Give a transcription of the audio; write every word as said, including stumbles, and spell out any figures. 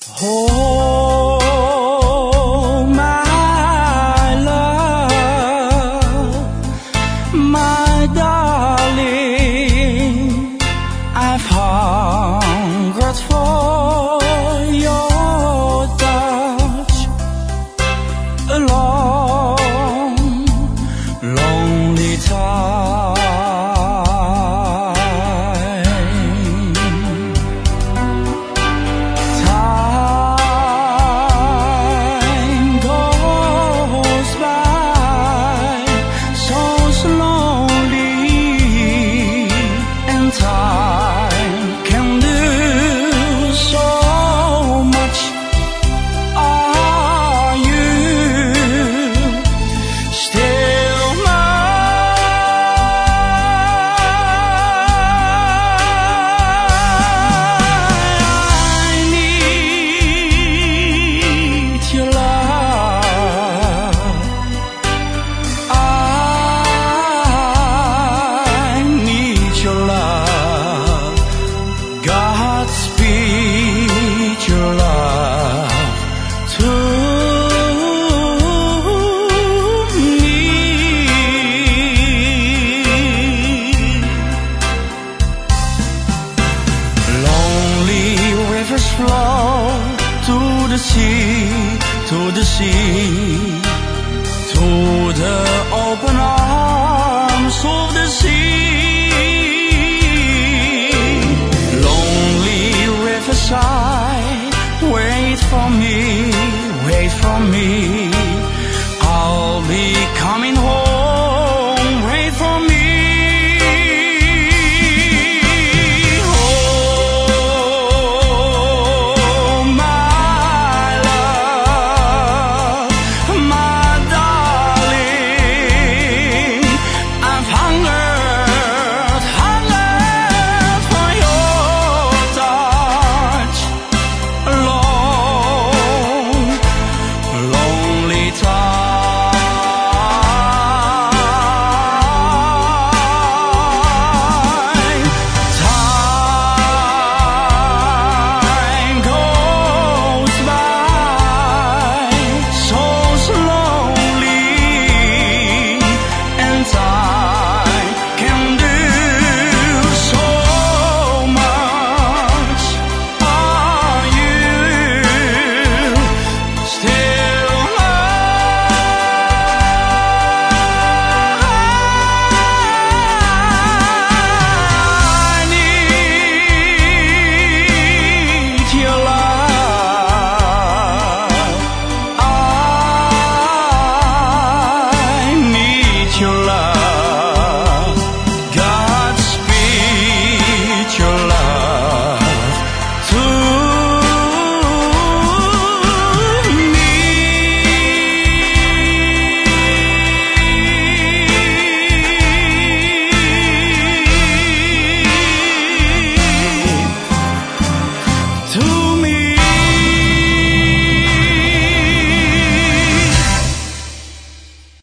Oh, my love, my darling, I've hungered for your touch. A long, lonely time. Time can do so much. Are you still mine? I need your love. I need your love. Godspeed your love to me. Lonely rivers flow to the sea, to the sea, to the open arms of the sea. Side, wait for me, wait for me.